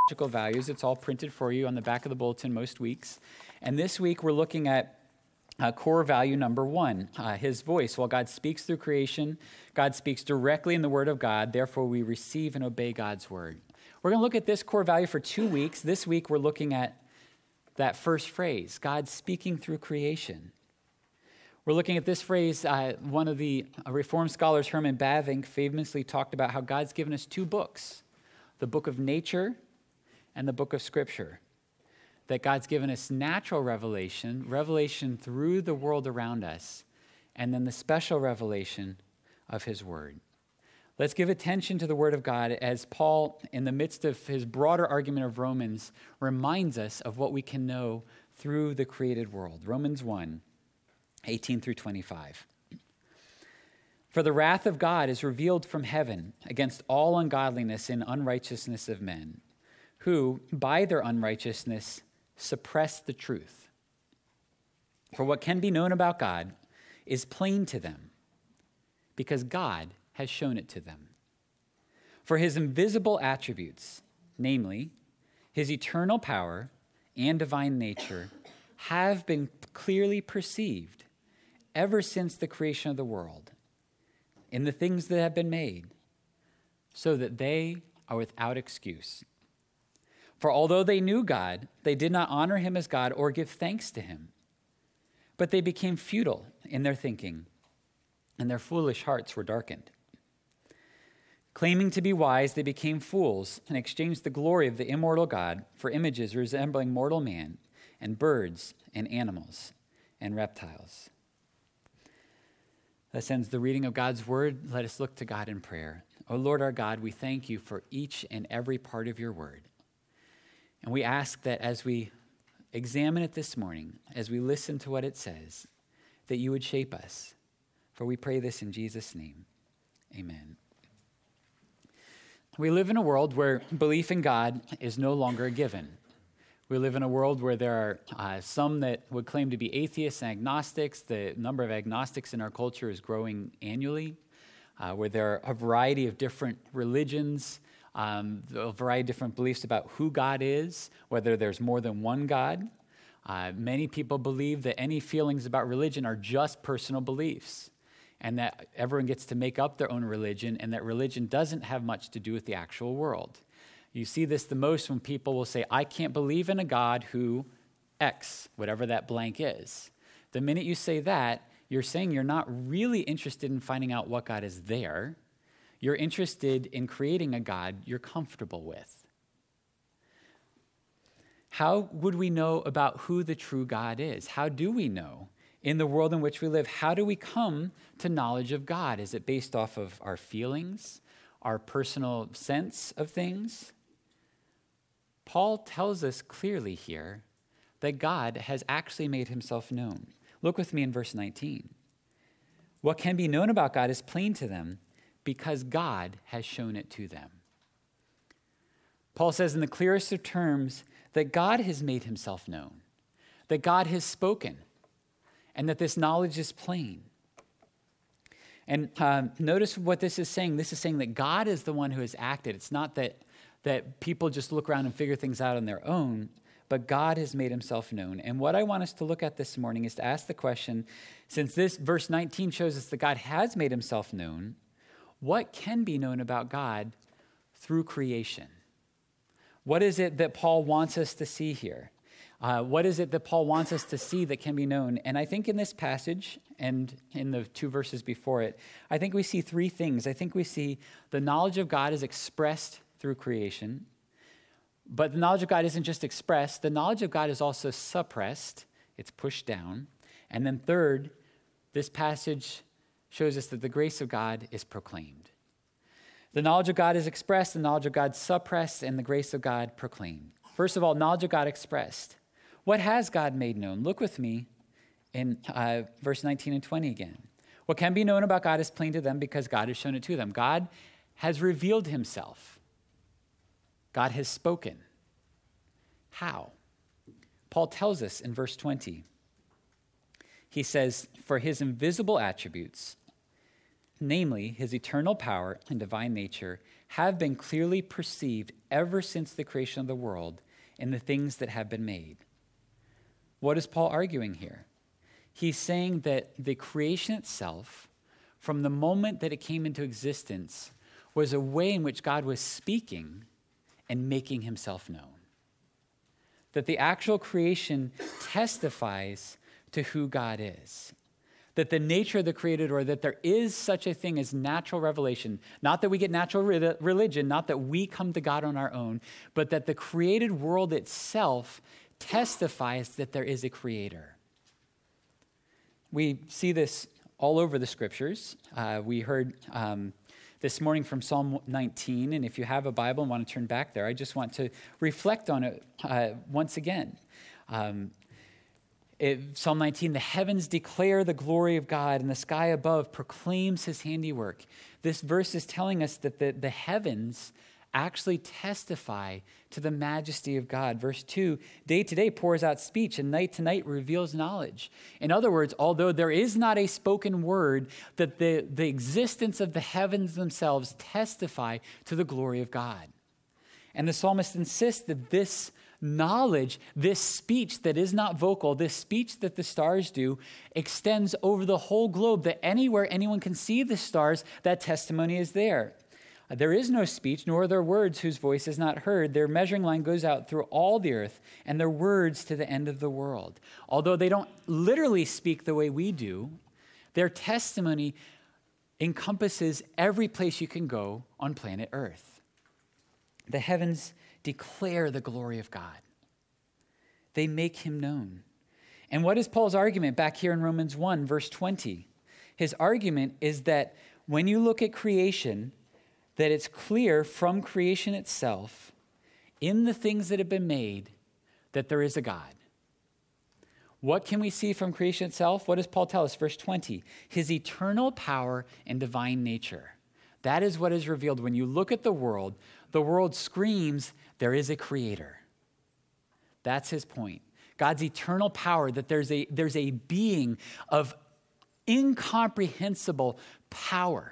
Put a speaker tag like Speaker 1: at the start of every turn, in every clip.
Speaker 1: values. It's all printed for you on the back of the bulletin most weeks. And this week we're looking at core value number 1, his voice. While God speaks through creation, God speaks directly in the Word of God. Therefore, we receive and obey God's Word. We're going to look at this core value for 2 weeks. This week we're looking at that first phrase, God speaking through creation. We're looking at this phrase. One of the Reformed scholars, Herman Bavinck, famously talked about how God's given us 2 books, the book of nature and the book of Scripture. That God's given us natural revelation through the world around us, and then the special revelation of his word. Let's give attention to the word of God as Paul, in the midst of his broader argument of Romans, reminds us of what we can know through the created world. Romans 1, 18 through 25. For the wrath of God is revealed from heaven against all ungodliness and unrighteousness of men, who, by their unrighteousness, suppress the truth. For what can be known about God is plain to them, because God has shown it to them. For his invisible attributes, namely, his eternal power and divine nature, have been clearly perceived ever since the creation of the world, in the things that have been made, so that they are without excuse. For although they knew God, they did not honor him as God or give thanks to him. But they became futile in their thinking, and their foolish hearts were darkened. Claiming to be wise, they became fools and exchanged the glory of the immortal God for images resembling mortal man and birds and animals and reptiles. Thus ends the reading of God's word. Let us look to God in prayer. O Lord our God, we thank you for each and every part of your word. And we ask that as we examine it this morning, as we listen to what it says, that you would shape us. For we pray this in Jesus' name. Amen. We live in a world where belief in God is no longer a given. We live in a world where there are some that would claim to be atheists and agnostics. The number of agnostics in our culture is growing annually, where there are a variety of different religions, a variety of different beliefs about who God is, whether there's more than one God. Many people believe that any feelings about religion are just personal beliefs, and that everyone gets to make up their own religion, and that religion doesn't have much to do with the actual world. You see this the most when people will say, I can't believe in a God who X, whatever that blank is. The minute you say that, you're saying you're not really interested in finding out what God is there. You're interested in creating a God you're comfortable with. How would we know about who the true God is? How do we know? In the world in which we live, how do we come to knowledge of God? Is it based off of our feelings, our personal sense of things? Paul tells us clearly here that God has actually made himself known. Look with me in verse 19. What can be known about God is plain to them, because God has shown it to them. Paul says in the clearest of terms that God has made himself known, that God has spoken, and that this knowledge is plain. And notice what this is saying. This is saying that God is the one who has acted. It's not that people just look around and figure things out on their own, but God has made himself known. And what I want us to look at this morning is to ask the question, since this verse 19 shows us that God has made himself known, what can be known about God through creation? What is it that Paul wants us to see here? What is it that Paul wants us to see that can be known? And I think in this passage and in the 2 verses before it, I think we see 3 things. I think we see the knowledge of God is expressed through creation, but the knowledge of God isn't just expressed. The knowledge of God is also suppressed. It's pushed down. And then third, this passage shows us that the grace of God is proclaimed. The knowledge of God is expressed, the knowledge of God suppressed, and the grace of God proclaimed. First of all, knowledge of God expressed. What has God made known? Look with me in verse 19 and 20 again. What can be known about God is plain to them because God has shown it to them. God has revealed himself. God has spoken. How? Paul tells us in verse 20. He says, for his invisible attributes, namely his eternal power and divine nature, have been clearly perceived ever since the creation of the world in the things that have been made. What is Paul arguing here? He's saying that the creation itself, from the moment that it came into existence, was a way in which God was speaking and making himself known. That the actual creation testifies to who God is. That the nature of the created order, that there is such a thing as natural revelation, not that we get natural religion, not that we come to God on our own, but that the created world itself testifies that there is a creator. We see this all over the scriptures. We heard this morning from Psalm 19, and if you have a Bible and want to turn back there, I just want to reflect on it once again. Psalm 19, the heavens declare the glory of God, and the sky above proclaims his handiwork. This verse is telling us that the heavens actually testify to the majesty of God. Verse 2, day to day pours out speech, and night to night reveals knowledge. In other words, although there is not a spoken word, that the existence of the heavens themselves testify to the glory of God. And the psalmist insists that this knowledge, this speech that is not vocal, this speech that the stars do, extends over the whole globe, that anywhere anyone can see the stars, that testimony is there. There is no speech, nor are there words whose voice is not heard. Their measuring line goes out through all the earth, and their words to the end of the world. Although they don't literally speak the way we do, their testimony encompasses every place you can go on planet Earth. The heavens declare the glory of God. They make him known. And what is Paul's argument back here in Romans 1, verse 20? His argument is that when you look at creation, that it's clear from creation itself, in the things that have been made, that there is a God. What can we see from creation itself? What does Paul tell us? Verse 20, his eternal power and divine nature. That is what is revealed. When you look at the world screams, there is a creator. That's his point. God's eternal power, that there's a being of incomprehensible power.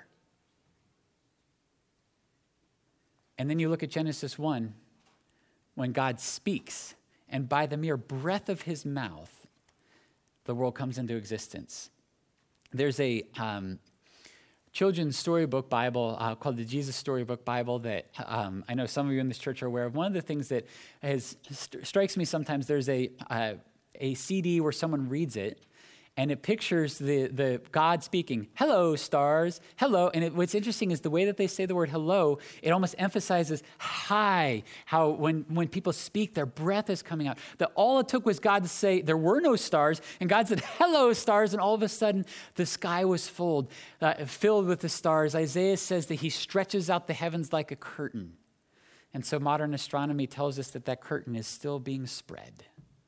Speaker 1: And then you look at Genesis 1, when God speaks, and by the mere breath of his mouth, the world comes into existence. There's a children's storybook Bible called the Jesus Storybook Bible that I know some of you in this church are aware of. One of the things that strikes me sometimes, there's a CD where someone reads it, and it pictures the God speaking, hello, stars, hello. And what's interesting is the way that they say the word hello, it almost emphasizes hi, how when people speak, their breath is coming out. That all it took was God to say there were no stars, and God said, hello, stars, and all of a sudden the sky was filled with the stars. Isaiah says that he stretches out the heavens like a curtain. And so modern astronomy tells us that curtain is still being spread.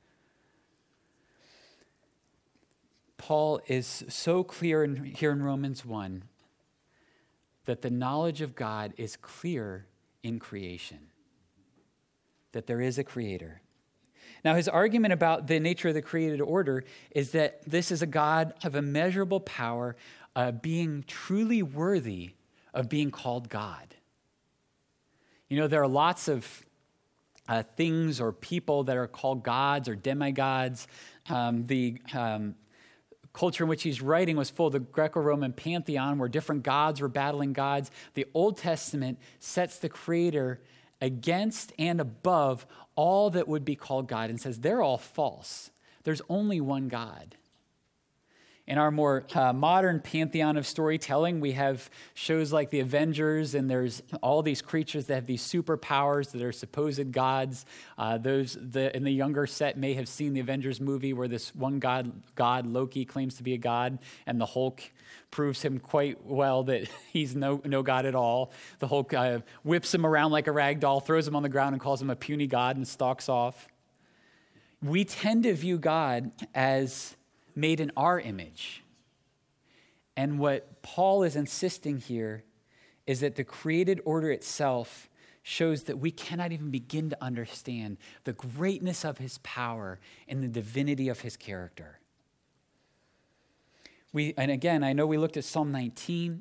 Speaker 1: Paul is so clear here in Romans 1 that the knowledge of God is clear in creation, that there is a creator. Now, his argument about the nature of the created order is that this is a God of immeasurable power, being truly worthy of being called God. You know, there are lots of things or people that are called gods or demigods. The culture in which he's writing was full of the Greco-Roman pantheon where different gods were battling gods. The Old Testament sets the creator against and above all that would be called God and says they're all false. There's only one God. In our more modern pantheon of storytelling, we have shows like The Avengers, and there's all these creatures that have these superpowers that are supposed gods. Those in the younger set may have seen the Avengers movie where this one god Loki, claims to be a god, and the Hulk proves him quite well that he's no god at all. The Hulk whips him around like a rag doll, throws him on the ground, and calls him a puny god and stalks off. We tend to view God as made in our image. And what Paul is insisting here is that the created order itself shows that we cannot even begin to understand the greatness of his power and the divinity of his character. And again, I know we looked at Psalm 19,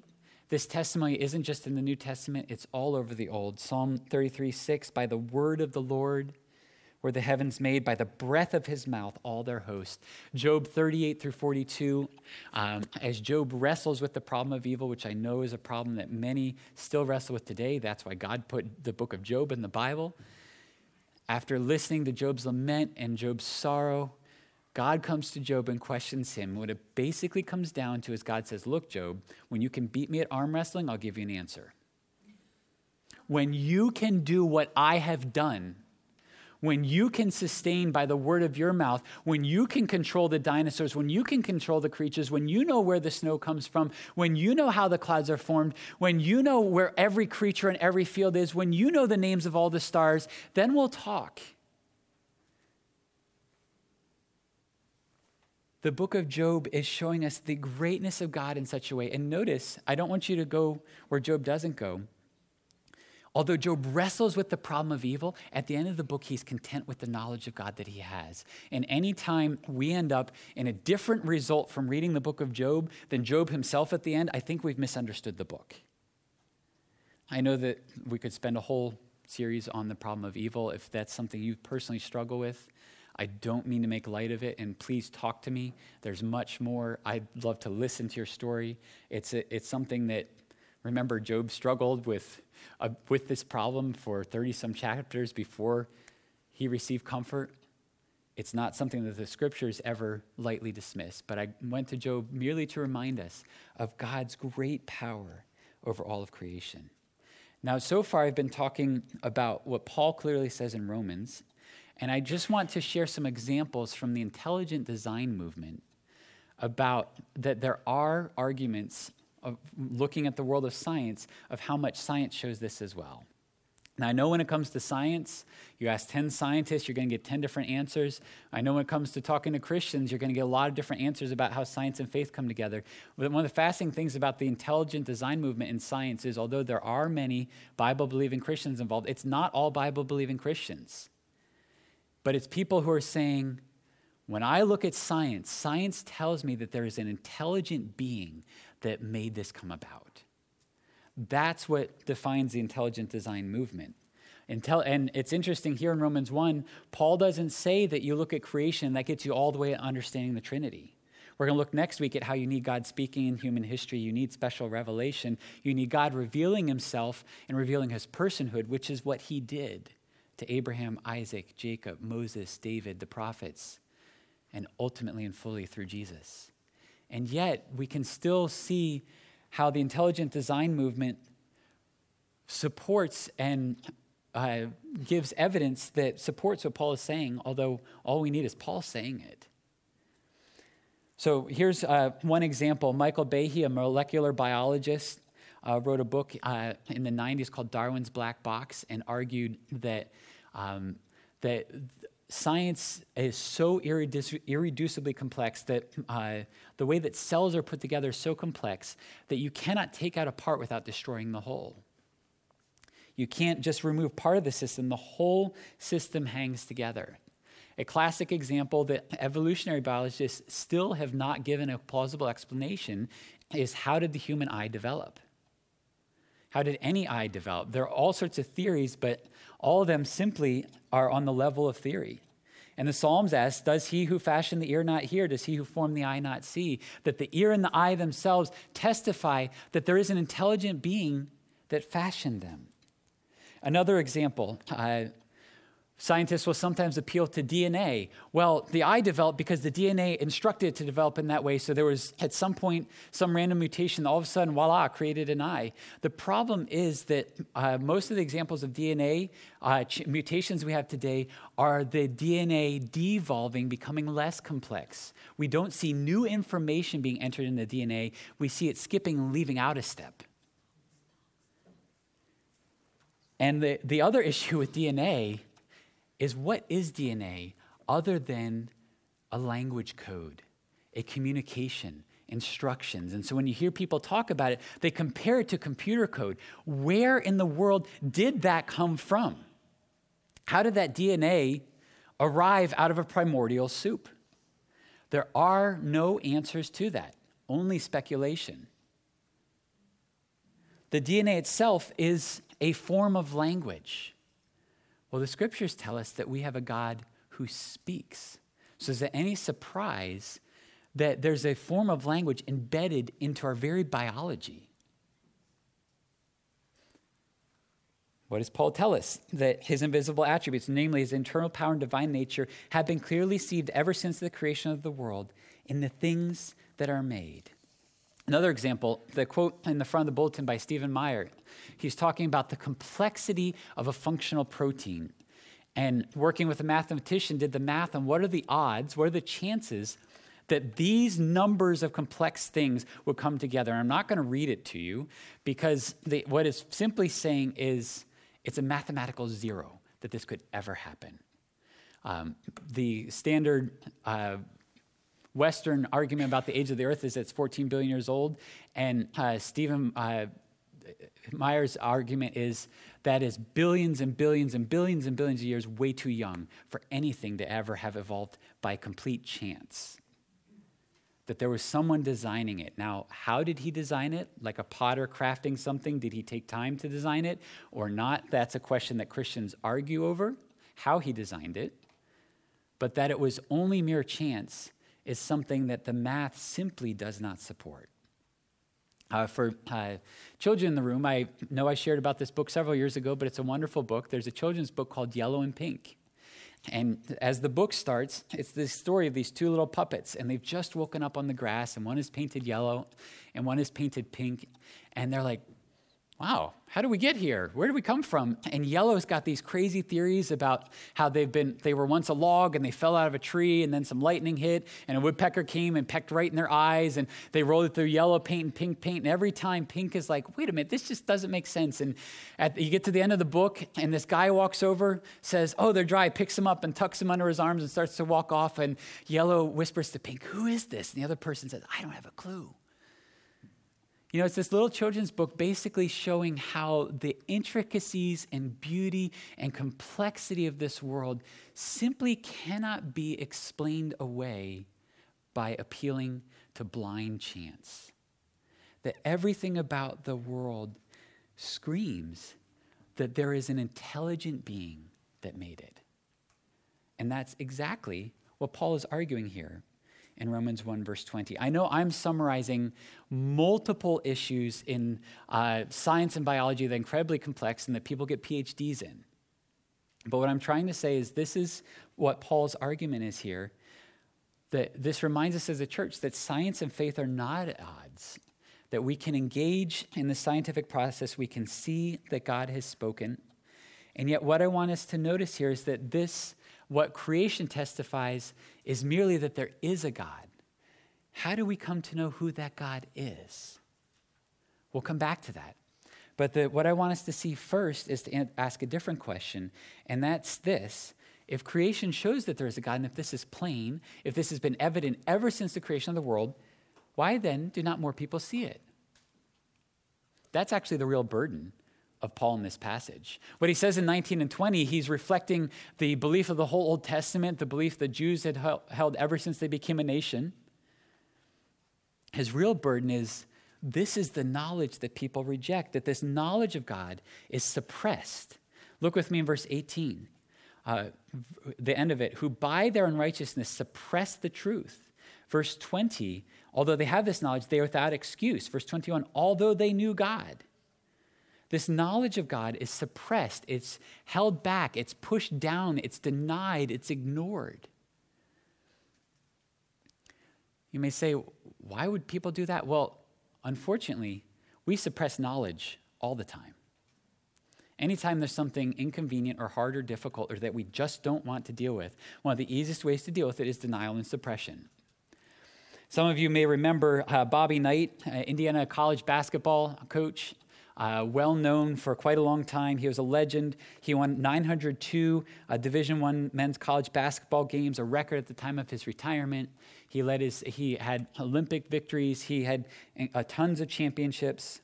Speaker 1: This testimony isn't just in the New Testament, it's all over the Old. Psalm 33:6, by the word of the Lord were the heavens made, by the breath of his mouth, all their host. Job 38-42, as Job wrestles with the problem of evil, which I know is a problem that many still wrestle with today. That's why God put the book of Job in the Bible. After listening to Job's lament and Job's sorrow, God comes to Job and questions him. What it basically comes down to is God says, look, Job, when you can beat me at arm wrestling, I'll give you an answer. When you can do what I have done, when you can sustain by the word of your mouth, when you can control the dinosaurs, when you can control the creatures, when you know where the snow comes from, when you know how the clouds are formed, when you know where every creature in every field is, when you know the names of all the stars, then we'll talk. The book of Job is showing us the greatness of God in such a way. And notice, I don't want you to go where Job doesn't go. Although Job wrestles with the problem of evil, at the end of the book, he's content with the knowledge of God that he has. And anytime we end up in a different result from reading the book of Job than Job himself at the end, I think we've misunderstood the book. I know that we could spend a whole series on the problem of evil if that's something you personally struggle with. I don't mean to make light of it, and please talk to me. There's much more. I'd love to listen to your story. It's something that, remember, Job struggled with this problem for 30-some chapters before he received comfort. It's not something that the scriptures ever lightly dismiss, but I went to Job merely to remind us of God's great power over all of creation. Now, so far I've been talking about what Paul clearly says in Romans, and I just want to share some examples from the intelligent design movement about that there are arguments of looking at the world of science of how much science shows this as well. Now, I know when it comes to science, you ask 10 scientists, you're going to get 10 different answers. I know when it comes to talking to Christians, you're going to get a lot of different answers about how science and faith come together. But one of the fascinating things about the intelligent design movement in science is, although there are many Bible-believing Christians involved, it's not all Bible-believing Christians. But it's people who are saying, when I look at science, science tells me that there is an intelligent being that made this come about. That's what defines the intelligent design movement. And it's interesting here in Romans 1, Paul doesn't say that you look at creation, that gets you all the way to understanding the Trinity. We're going to look next week at how you need God speaking in human history. You need special revelation. You need God revealing himself and revealing his personhood, which is what he did to Abraham, Isaac, Jacob, Moses, David, the prophets, and ultimately and fully through Jesus. And yet, we can still see how the intelligent design movement supports and gives evidence that supports what Paul is saying, although all we need is Paul saying it. So here's one example. Michael Behe, a molecular biologist, wrote a book in the 90s called Darwin's Black Box and argued that science is so irreducibly complex that the way that cells are put together is so complex that you cannot take out a part without destroying the whole. You can't just remove part of the system. The whole system hangs together. A classic example that evolutionary biologists still have not given a plausible explanation is, how did the human eye develop? How did any eye develop? There are all sorts of theories, but all of them simply are on the level of theory. And the Psalms ask, does he who fashioned the ear not hear? Does he who formed the eye not see? That the ear and the eye themselves testify that there is an intelligent being that fashioned them. Another example, scientists will sometimes appeal to DNA. Well, the eye developed because the DNA instructed it to develop in that way. So there was, at some point, some random mutation, all of a sudden, voila, created an eye. The problem is that most of the examples of DNA mutations we have today are the DNA devolving, becoming less complex. We don't see new information being entered in the DNA. We see it skipping and leaving out a step. And the other issue with DNA is, what is DNA other than a language code, a communication, instructions? And so when you hear people talk about it, they compare it to computer code. Where in the world did that come from? How did that DNA arrive out of a primordial soup? There are no answers to that, only speculation. The DNA itself is a form of language. Well, the scriptures tell us that we have a God who speaks. So is it any surprise that there's a form of language embedded into our very biology? What does Paul tell us? That his invisible attributes, namely his internal power and divine nature, have been clearly seen ever since the creation of the world in the things that are made. Another example, the quote in the front of the bulletin by Stephen Meyer. He's talking about the complexity of a functional protein. And working with a mathematician, did the math on what are the odds, what are the chances that these numbers of complex things would come together. And I'm not going to read it to you because what it's simply saying is it's a mathematical zero that this could ever happen. The standard Western argument about the age of the earth is that it's 14 billion years old. And Stephen Meyer's argument is that is billions and billions and billions and billions of years way too young for anything to ever have evolved by complete chance. That there was someone designing it. Now, how did he design it? Like a potter crafting something, did he take time to design it or not? That's a question that Christians argue over, how he designed it. But that it was only mere chance is something that the math simply does not support. For children in the room, I know I shared about this book several years ago, but it's a wonderful book. There's a children's book called Yellow and Pink. And as the book starts, it's this story of these two little puppets, and they've just woken up on the grass, and one is painted yellow, and one is painted pink. And they're like, wow, how did we get here? Where did we come from? And Yellow's got these crazy theories about how they were once a log and they fell out of a tree and then some lightning hit and a woodpecker came and pecked right in their eyes and they rolled it through yellow paint and pink paint. And every time Pink is like, wait a minute, this just doesn't make sense. And you get to the end of the book and this guy walks over, says, oh, they're dry, picks them up and tucks them under his arms and starts to walk off. And Yellow whispers to Pink, who is this? And the other person says, I don't have a clue. You know, it's this little children's book basically showing how the intricacies and beauty and complexity of this world simply cannot be explained away by appealing to blind chance. That everything about the world screams that there is an intelligent being that made it. And that's exactly what Paul is arguing here in Romans 1, verse 20. I know I'm summarizing multiple issues in science and biology that are incredibly complex and that people get PhDs in. But what I'm trying to say is this is what Paul's argument is here, that this reminds us as a church that science and faith are not at odds, that we can engage in the scientific process, we can see that God has spoken. And yet what I want us to notice here is that what creation testifies is merely that there is a God. How do we come to know who that God is? We'll come back to that. But what I want us to see first is to ask a different question, and that's this. If creation shows that there is a God, and if this is plain, if this has been evident ever since the creation of the world, why then do not more people see it? That's actually the real burden of Paul in this passage. What he says in 19 and 20, he's reflecting the belief of the whole Old Testament, the belief the Jews had held ever since they became a nation. His real burden is, this is the knowledge that people reject, that this knowledge of God is suppressed. Look with me in verse 18, the end of it, who by their unrighteousness suppress the truth. Verse 20, although they have this knowledge, they are without excuse. Verse 21, although they knew God. This knowledge of God is suppressed, it's held back, it's pushed down, it's denied, it's ignored. You may say, why would people do that? Well, unfortunately, we suppress knowledge all the time. Anytime there's something inconvenient or hard or difficult or that we just don't want to deal with, one of the easiest ways to deal with it is denial and suppression. Some of you may remember Bobby Knight, Indiana college basketball coach. Well known for quite a long time. He was a legend. He won 902 Division I men's college basketball games, a record at the time of his retirement. He had Olympic victories. He had tons of championships.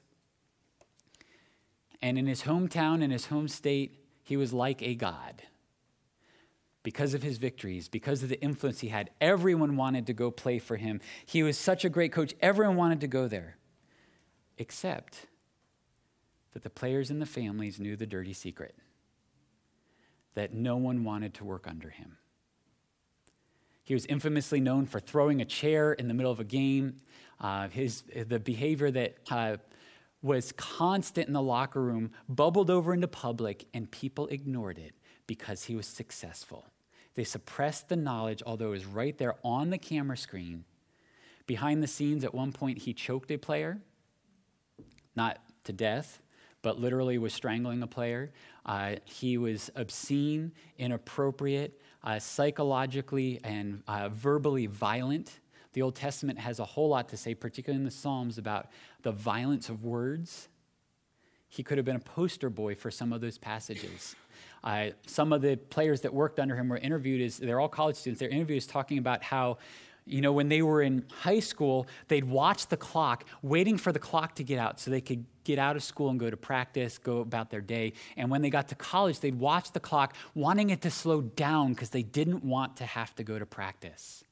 Speaker 1: And in his hometown, in his home state, he was like a god. Because of his victories, because of the influence he had, everyone wanted to go play for him. He was such a great coach. Everyone wanted to go there, except that the players and the families knew the dirty secret, that no one wanted to work under him. He was infamously known for throwing a chair in the middle of a game. The behavior that was constant in the locker room bubbled over into public, and people ignored it because he was successful. They suppressed the knowledge, although it was right there on the camera screen. Behind the scenes, at one point, he choked a player, not to death, but literally was strangling a player. He was obscene, inappropriate, psychologically and verbally violent. The Old Testament has a whole lot to say, particularly in the Psalms, about the violence of words. He could have been a poster boy for some of those passages. Some of the players that worked under him were interviewed they're all college students. They're interviewed as talking about how, when they were in high school, they'd watch the clock, waiting for the clock to get out so they could get out of school and go to practice, go about their day. And when they got to college, they'd watch the clock, wanting it to slow down because they didn't want to have to go to practice.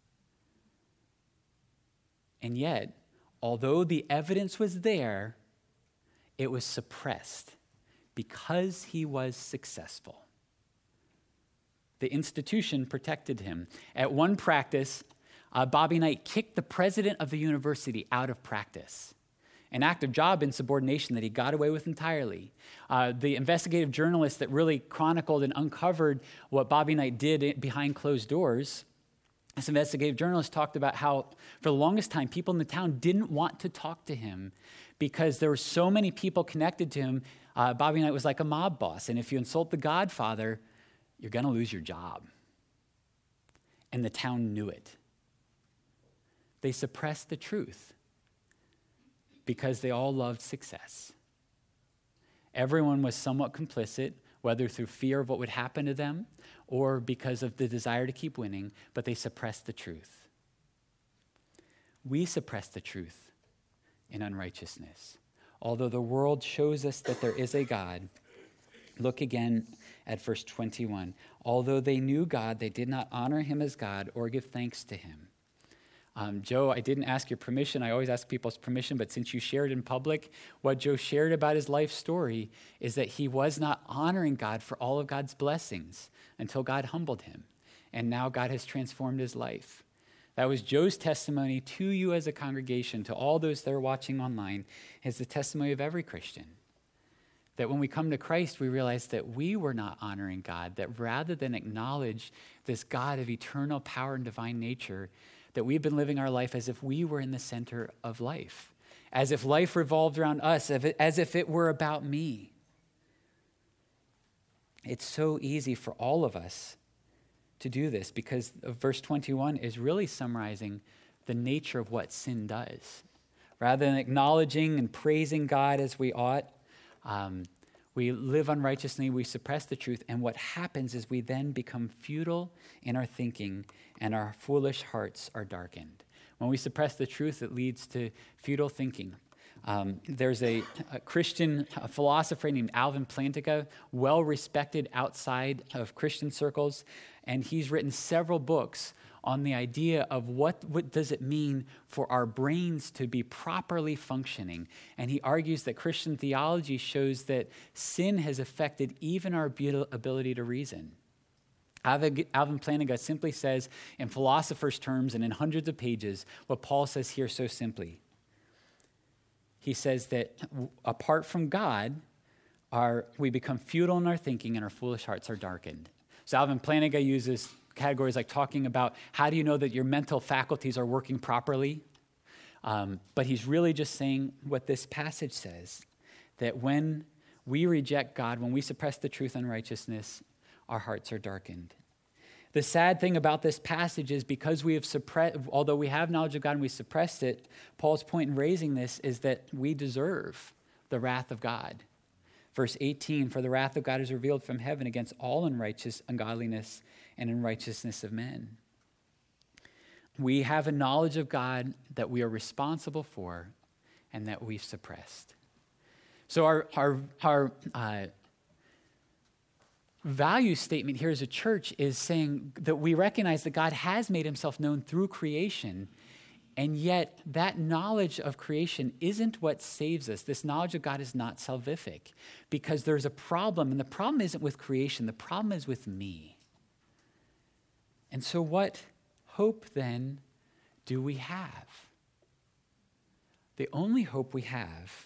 Speaker 1: And yet, although the evidence was there, it was suppressed because he was successful. The institution protected him. At one practice, Bobby Knight kicked the president of the university out of practice, an act of job insubordination that he got away with entirely. The investigative journalist that really chronicled and uncovered what Bobby Knight did behind closed doors, this investigative journalist talked about how, for the longest time, people in the town didn't want to talk to him because there were so many people connected to him. Bobby Knight was like a mob boss, and if you insult the Godfather, you're going to lose your job. And the town knew it. They suppressed the truth because they all loved success. Everyone was somewhat complicit, whether through fear of what would happen to them or because of the desire to keep winning, but they suppressed the truth. We suppress the truth in unrighteousness. Although the world shows us that there is a God, look again at verse 21. Although they knew God, they did not honor him as God or give thanks to him. Joe, I didn't ask your permission. I always ask people's permission, but since you shared in public, what Joe shared about his life story is that he was not honoring God for all of God's blessings until God humbled him. And now God has transformed his life. That was Joe's testimony to you as a congregation, to all those that are watching online, is the testimony of every Christian. That when we come to Christ, we realize that we were not honoring God, that rather than acknowledge this God of eternal power and divine nature, that we've been living our life as if we were in the center of life, as if life revolved around us, as if it were about me. It's so easy for all of us to do this because verse 21 is really summarizing the nature of what sin does. Rather than acknowledging and praising God as we ought, we live unrighteously, we suppress the truth, and what happens is we then become futile in our thinking and our foolish hearts are darkened. When we suppress the truth, it leads to futile thinking. There's a Christian philosopher named Alvin Plantinga, well-respected outside of Christian circles, and he's written several books on the idea of what does it mean for our brains to be properly functioning. And he argues that Christian theology shows that sin has affected even our ability to reason. Alvin Plantinga simply says, in philosopher's terms and in hundreds of pages, what Paul says here so simply. He says that apart from God, we become futile in our thinking and our foolish hearts are darkened. So Alvin Plantinga uses categories like talking about how do you know that your mental faculties are working properly? But he's really just saying what this passage says, that when we reject God, when we suppress the truth and righteousness, our hearts are darkened. The sad thing about this passage is because we have suppressed, although we have knowledge of God and we suppressed it, Paul's point in raising this is that we deserve the wrath of God. Verse 18, for the wrath of God is revealed from heaven against all ungodliness and unrighteousness of men. We have a knowledge of God that we are responsible for and that we've suppressed. So our value statement here as a church is saying that we recognize that God has made himself known through creation And yet, that knowledge of creation isn't what saves us. This knowledge of God is not salvific because there's a problem, and the problem isn't with creation, the problem is with me. And so, what hope then do we have? The only hope we have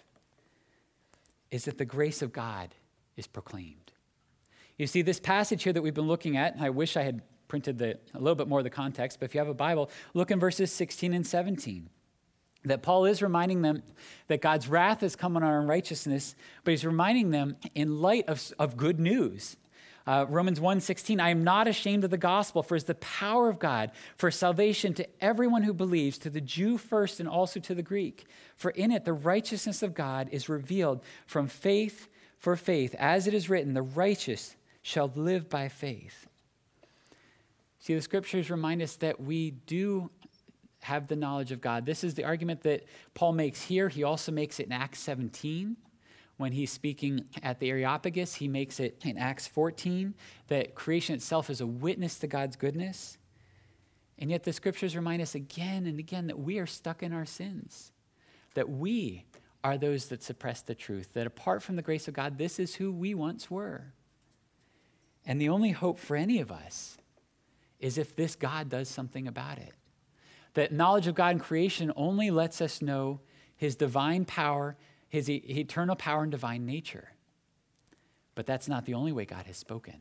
Speaker 1: is that the grace of God is proclaimed. You see, this passage here that we've been looking at, and I wish I had printed a little bit more of the context, but if you have a Bible, look in verses 16 and 17. That Paul is reminding them that God's wrath has come on our unrighteousness, but he's reminding them in light of good news. Romans 1:16, I am not ashamed of the gospel, for it's the power of God for salvation to everyone who believes, to the Jew first and also to the Greek. For in it the righteousness of God is revealed from faith for faith. As it is written, the righteous shall live by faith. See, the scriptures remind us that we do have the knowledge of God. This is the argument that Paul makes here. He also makes it in Acts 17. When he's speaking at the Areopagus, he makes it in Acts 14, that creation itself is a witness to God's goodness. And yet the scriptures remind us again and again that we are stuck in our sins, that we are those that suppress the truth, that apart from the grace of God, this is who we once were. And the only hope for any of us is if this God does something about it. That knowledge of God in creation only lets us know his divine power, his eternal power and divine nature. But that's not the only way God has spoken.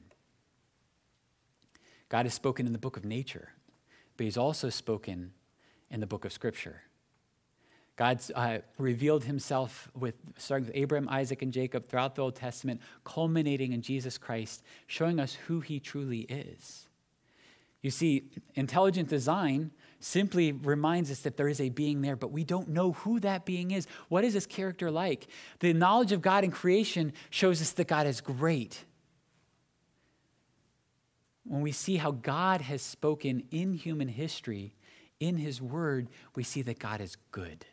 Speaker 1: God has spoken in the book of nature, but he's also spoken in the book of Scripture. God's revealed himself starting with Abraham, Isaac, and Jacob throughout the Old Testament, culminating in Jesus Christ, showing us who he truly is. You see, intelligent design simply reminds us that there is a being there, but we don't know who that being is. What is his character like? The knowledge of God in creation shows us that God is great. When we see how God has spoken in human history, in his word, we see that God is good.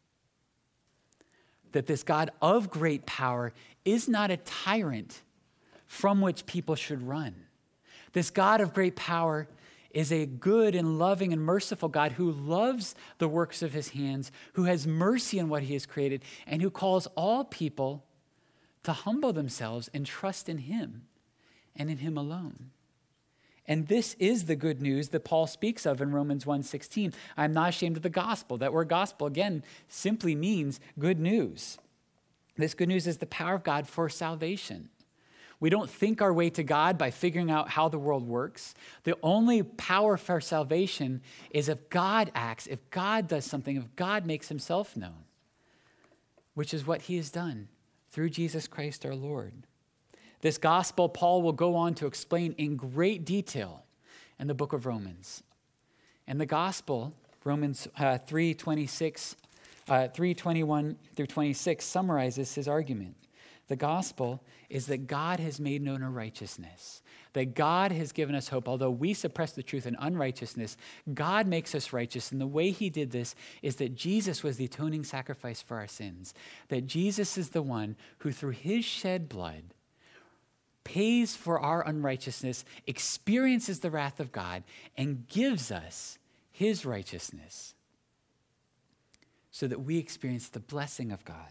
Speaker 1: That this God of great power is not a tyrant from which people should run. This God of great power is a good and loving and merciful God who loves the works of his hands, who has mercy on what he has created, and who calls all people to humble themselves and trust in him and in him alone. And this is the good news that Paul speaks of in Romans 1:16. I'm not ashamed of the gospel. That word gospel, again, simply means good news. This good news is the power of God for salvation. We don't think our way to God by figuring out how the world works. The only power for salvation is if God acts, if God does something, if God makes himself known, which is what he has done through Jesus Christ our Lord. This gospel, Paul will go on to explain in great detail in the book of Romans. And the gospel, Romans 3:21 through 26, summarizes his argument. The gospel is that God has made known our righteousness, that God has given us hope. Although we suppress the truth in unrighteousness, God makes us righteous. And the way he did this is that Jesus was the atoning sacrifice for our sins, that Jesus is the one who through his shed blood pays for our unrighteousness, experiences the wrath of God, and gives us his righteousness so that we experience the blessing of God.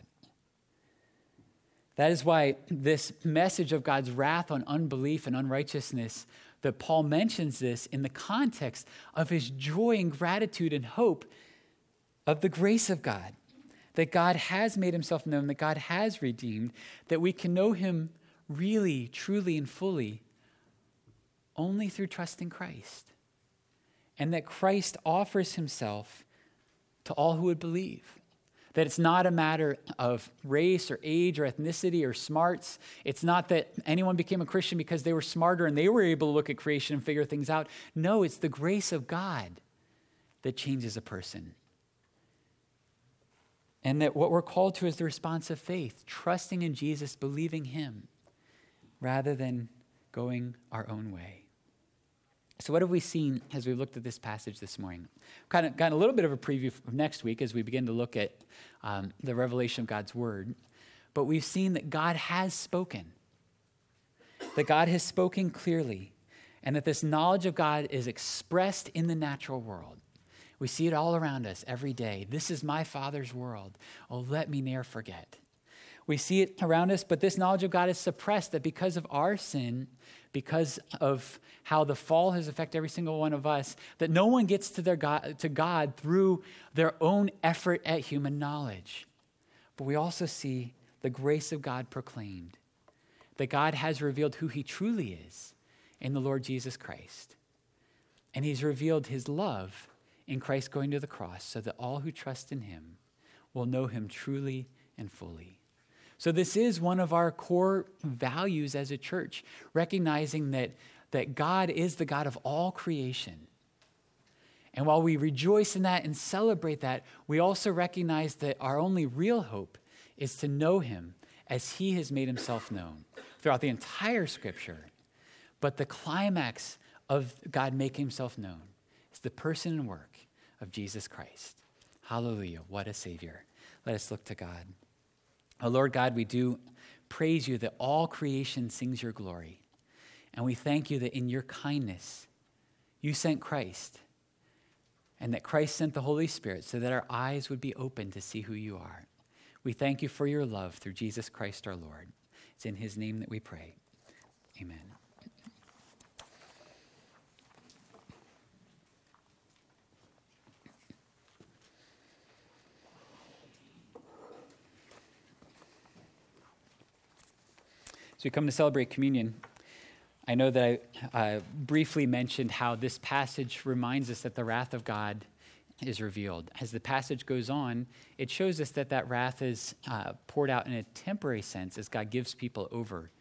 Speaker 1: That is why this message of God's wrath on unbelief and unrighteousness, that Paul mentions this in the context of his joy and gratitude and hope of the grace of God, that God has made himself known, that God has redeemed, that we can know him really, truly, and fully only through trusting Christ, and that Christ offers himself to all who would believe. That it's not a matter of race or age or ethnicity or smarts. It's not that anyone became a Christian because they were smarter and they were able to look at creation and figure things out. No, it's the grace of God that changes a person. And that what we're called to is the response of faith, trusting in Jesus, believing him, rather than going our own way. So what have we seen as we looked at this passage this morning? Kind of got a little bit of a preview of next week as we begin to look at the revelation of God's word. But we've seen that God has spoken. That God has spoken clearly. And that this knowledge of God is expressed in the natural world. We see it all around us every day. This is my Father's world. Oh, let me ne'er forget. We see it around us, but this knowledge of God is suppressed, that because of our sin, because of how the fall has affected every single one of us, that no one gets to God through their own effort at human knowledge. But we also see the grace of God proclaimed, that God has revealed who he truly is in the Lord Jesus Christ. And he's revealed his love in Christ going to the cross so that all who trust in him will know him truly and fully. So this is one of our core values as a church, recognizing that God is the God of all creation. And while we rejoice in that and celebrate that, we also recognize that our only real hope is to know him as he has made himself known throughout the entire Scripture. But the climax of God making himself known is the person and work of Jesus Christ. Hallelujah, what a Savior. Let us look to God. Oh, Lord God, we do praise you that all creation sings your glory. And we thank you that in your kindness, you sent Christ, and that Christ sent the Holy Spirit so that our eyes would be open to see who you are. We thank you for your love through Jesus Christ our Lord. It's in his name that we pray. Amen. As we come to celebrate communion, I know that I briefly mentioned how this passage reminds us that the wrath of God is revealed. As the passage goes on, it shows us that wrath is poured out in a temporary sense as God gives people over